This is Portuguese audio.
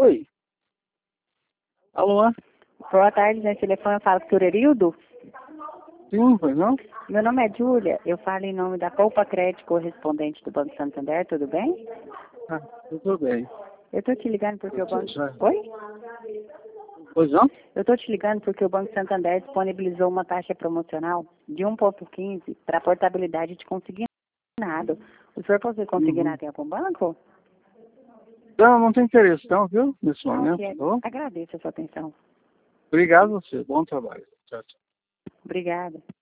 Oi. Alô? Boa tarde, nesse telefone eu falo com o Erildo. Sim, pois não? Meu nome é Júlia, eu falo em nome da Poupa Crédito, correspondente do Banco Santander, tudo bem? Ah, tudo bem. Eu tô te ligando porque o Banco... Já. Oi? Pois não? Eu tô te ligando porque o Banco Santander disponibilizou uma taxa promocional de 1,15 para portabilidade de consignado. O senhor possui consignado em algum banco? Não tem interesse não, viu? Nesse momento, Ok. tá bom? Agradeço a sua atenção. Obrigado a você. Bom trabalho. Tchau, tchau. Obrigada.